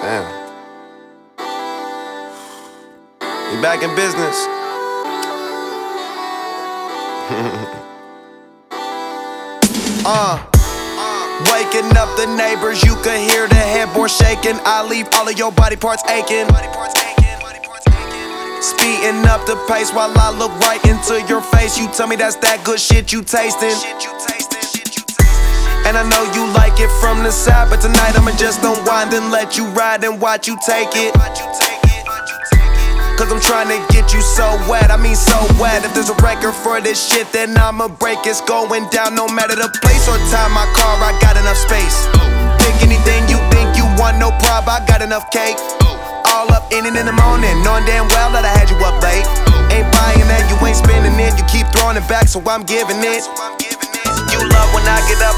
Damn. We back in business. Waking up the neighbors, you can hear the headboard shaking. I leave all of your body parts aching. Speeding up the pace while I look right into your face. You tell me that's that good shit you tasting. And I know you like it from the side, but tonight I'ma just unwind and let you ride and watch you take it. Cause I'm trying to get you so wet, I mean so wet. If there's a record for this shit, then I'ma break. It's going down no matter the place or time. My car, I got enough space. Think anything you think you want, no prob, I got enough cake. All up in the morning, knowing damn well that I had you up late. Ain't buying that, you ain't spending it. You keep throwing it back, so I'm giving it. You love when I get up